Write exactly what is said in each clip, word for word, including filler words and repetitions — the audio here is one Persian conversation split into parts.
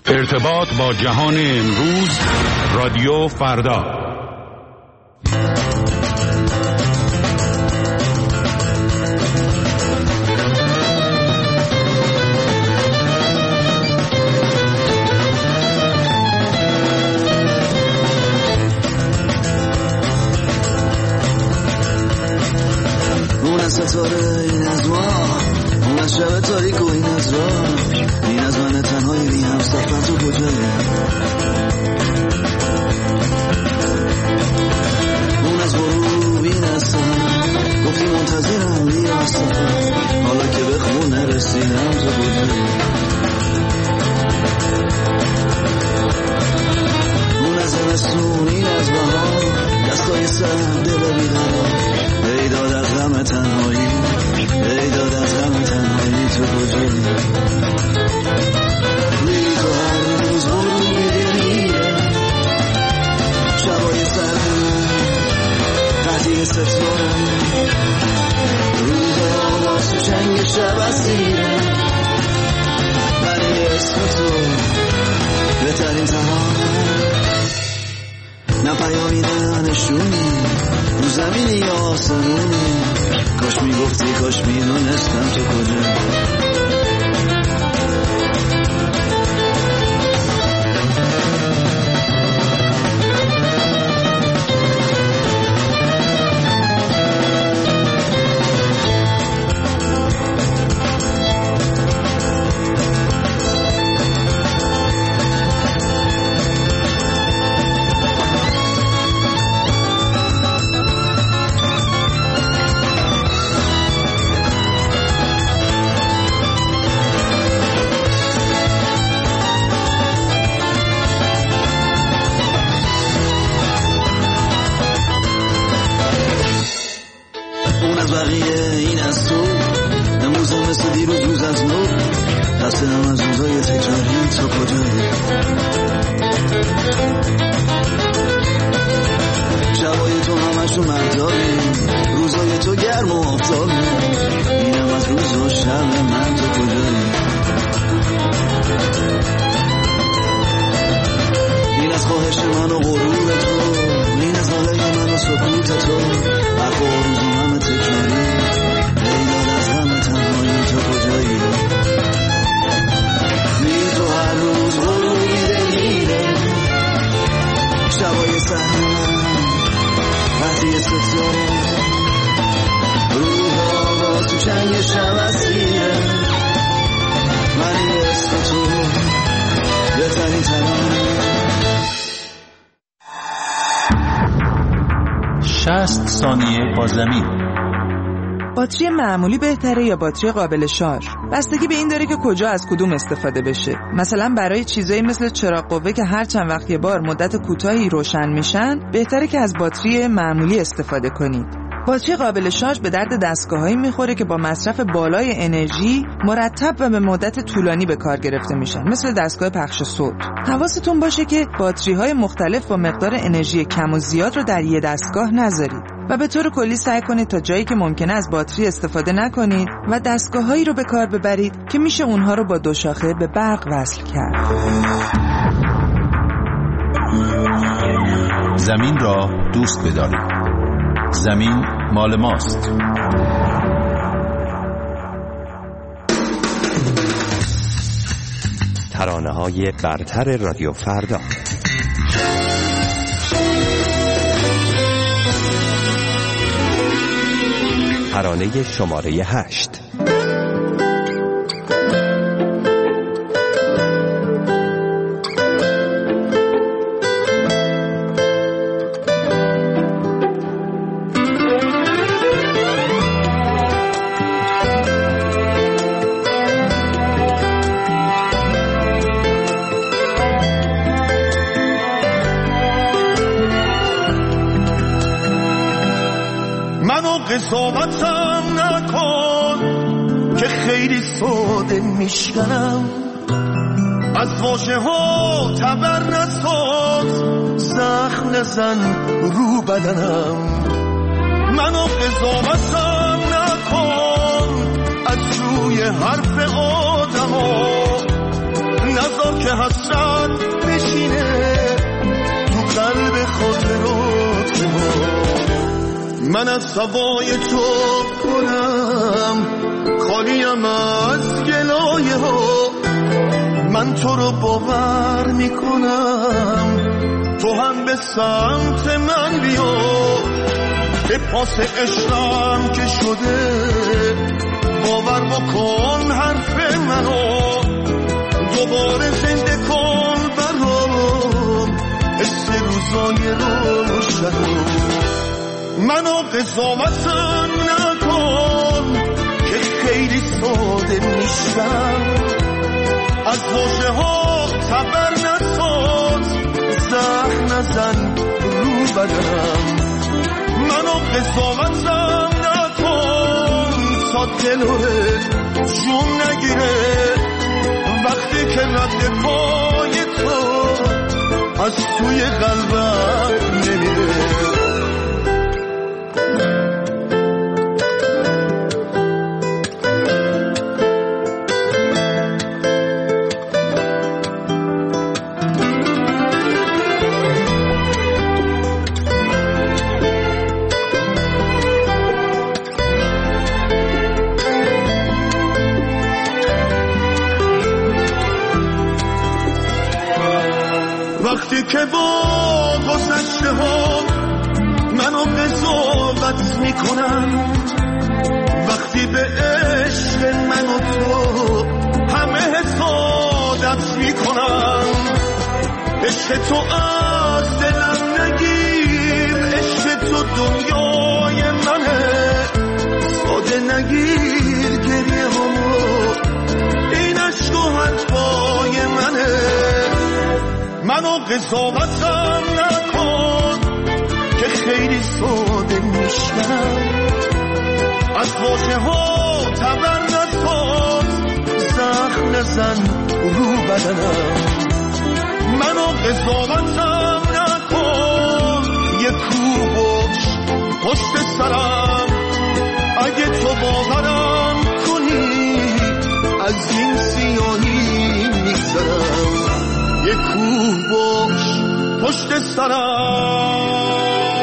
ارتباط با جهان امروز، رادیو فردا. اون از ستاره این از ما، اون از شب تاریک و این از راه، این از من تنهایی بی هم سفر تو کجایی؟ اون از غروب این از سهر، گفتی منتظرم بیا از سفر، حالا که به خونه رسیدم تو کجایی؟ اون از زمستون این از بهار، دستای سر دل بیقرار، ای داد از غم تنهایی، ای داد از غم تنهایی تو کجایی؟ روی تو هر روز غروب میره، شبای سرد قطعی ستاره، روزای آواز تو چنگ شب اسیره، ولی اسم تو بهترین ترانه، نه پیامی نه نشونی، رو زمینی یا آسمونی، کاش میگفتی کاش میدونستم تو کجا. شصت ثانیه با زمین. باتری معمولی بهتره یا باتری قابل شارژ؟ بستگی به این داره که کجا از کدوم استفاده بشه. مثلا برای چیزایی مثل چراغ قوه که هر چند وقت یه بار مدت کوتاهی روشن میشن، بهتره که از باتری معمولی استفاده کنید. باتری قابل شارژ به درد دستگاهایی میخوره که با مصرف بالای انرژی مرتب و به مدت طولانی به کار گرفته میشن، مثل دستگاه پخش صوت. حواستون باشه که باتری های مختلف با مقدار انرژی کم و زیاد رو در یه دستگاه نذارید و به طور کلی سعی کنید تا جایی که ممکنه از باتری استفاده نکنید و دستگاهایی رو به کار ببرید که میشه اونها رو با دو شاخه به برق وصل کرد. زمین را دوست بدارید. زمین مال ماست. ترانه‌های برتر رادیو فردا. ترانه شماره هشت. قضاوتم نکن که خیلی ساده میشکنم، از واژه ها تبر نساز، زخم نزن رو بدنم. منو قضاوتم نکن از روی حرف آدم ها، نذار که حسرت من از هوای تو کنم خالیم از گلایه ها. من تو رو باور میکنم تو هم به سمت من بیا. به پاس عشقم که شده باور بکن حرف منو. دوباره زنده کن برام حس روزای روشنو. منو قضاوتم نکن که خیلی ساده میشم. از واژه ها تبر نساز زخم نزن رو بدنم. منو قضاوتم نکن تا دلوره جون نگیره وقتی که رد پای تو از توی قلبم نمیره. وقتی که با گذشته ها منو قضاوت میکنن، وقتی به عشق من و تو همه حسادت میکنن. عشق تو از دلم نگیر، عشق تو دنیای منه. ساده نگیر گریه همو، این عشق و حرفای منه. منو قضاوتم نکن که خیلی ساده میشم. از واژه ها تبر نساز زخم نزن رو بدنم. منو قضاوتم نکن یه کوبش پشت سرم. اگه تو باورم کنی از این سیاهی میگذرم. یه کوه باش پشت سرم.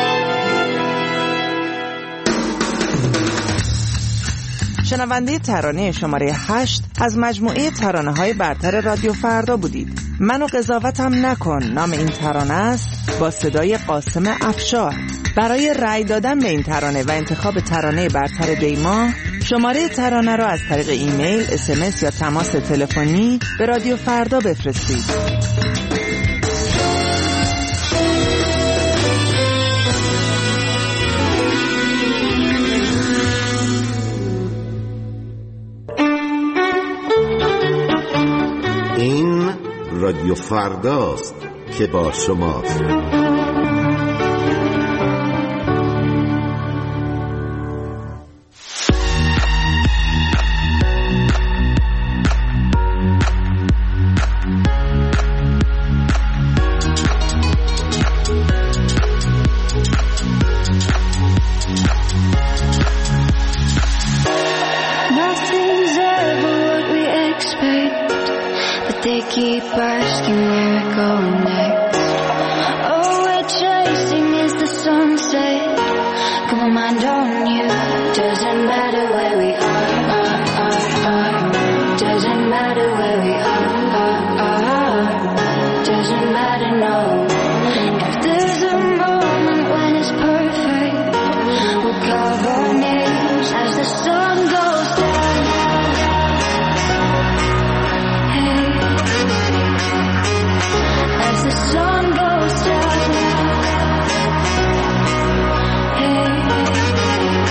شنونده ترانه شماره هشت از مجموعه ترانه های برتر رادیو فردا بودید. منو قضاوتم نکن نام این ترانه است، با صدای قاسم افشار. برای رأی دادن به این ترانه و انتخاب ترانه برتر دیما، شماره ترانه را از طریق ایمیل، اس ام اس یا تماس تلفنی به رادیو فردا بفرستید. این رادیو فرداست که با شماست. They keep asking where we're going next. Oh, we're chasing is the sunset. Got my mind on you. Doesn't matter where we are, are, are, are. Doesn't matter where we are, are, are. Doesn't matter, no. If there's a moment when it's perfect, we'll carve our names as the sun goes down. As the sun goes down, hey,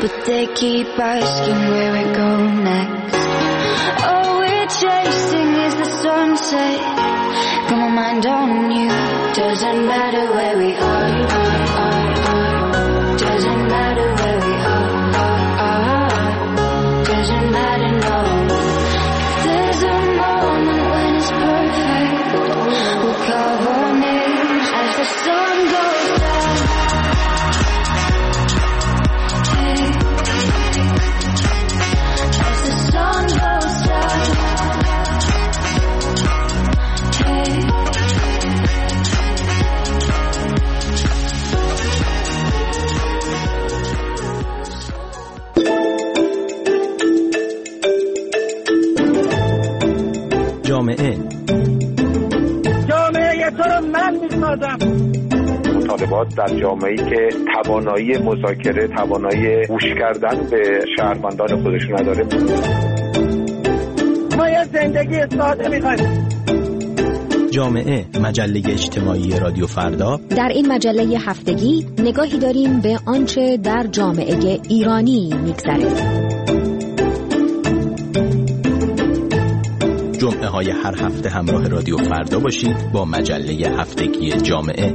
but they keep asking where we go next. All we're chasing is the sunset. Got my mind on you. Doesn't matter where we are, are, are, are. Doesn't matter where we are, are, are. Doesn't matter, no. There's a moment when it's perfect. We'll carve our names as the sun goes down. Hey. As the sun goes down. Hey. جامعه جامعه تو رو من میسازم. مطالبات در جامعه‌ای که توانایی مذاکره، توانایی گوش کردن به شهروندان خودش نداره. ما یه زندگی ساده می‌خوایم. جامعه، مجله اجتماعی رادیو فردا. در این مجله هفتگی نگاهی داریم به آنچه در جامعه ایرانی می‌گذره. جمعه های هر هفته همراه رادیو فردا باشید با مجله هفتگی جامعه.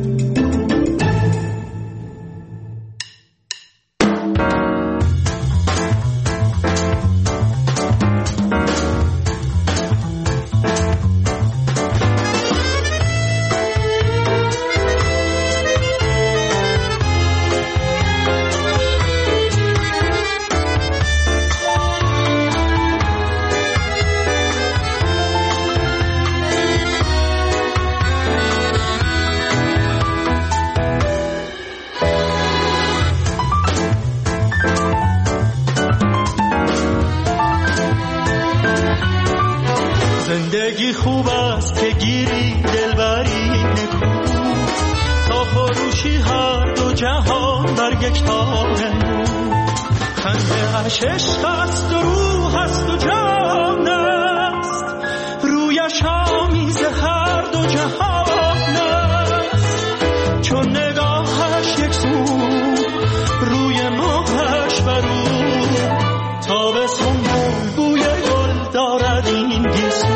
زندگی خوب است که گیری دلبری نکو، تا فروشی هر دو جهان بر یک تار نو. خنده اش عشق است و روح است و جان است، رویش آمیز هر دو جهان است. چون نگاهش یک سو روی مخش برو، تا به سنبول بوی گل دارد این گیسو.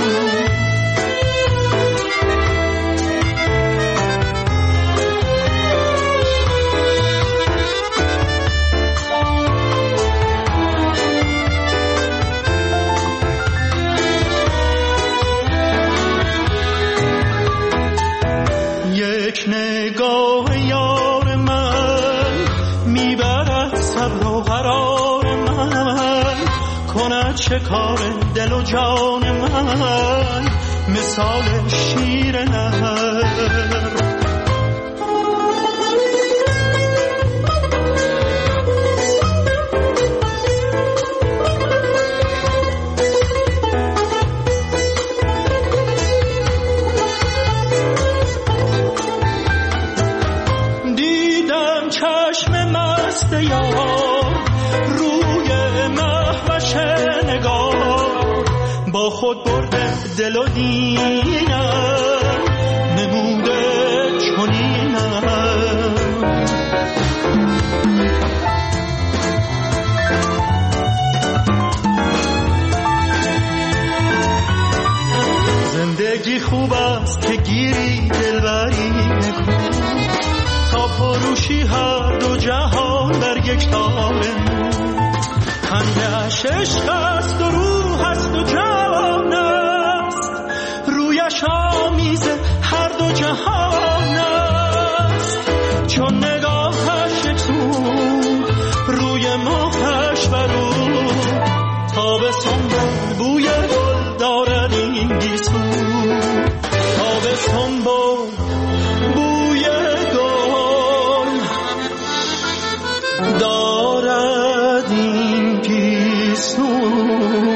یک نگاه یار من میبرد صبر و قرار من، کند شکار دل و جان من مثال شیر نهر. دیدم چشم مست یار روی مهوش نگار، با خود برده دل و دینم نموده چنینم. زندگی خوب است که گیری دلبری نکو، تا فروشی هر دو جهان در یک تار نو. خنده اش عشق است و روح است و جان است، رویش آمیز هر دو جهان است. چون نگاهش یک سو روی مخش برو، تا به سنبول بوی گل دارد این گیسو. تا به سنبول بوی گل دارد این گیسو.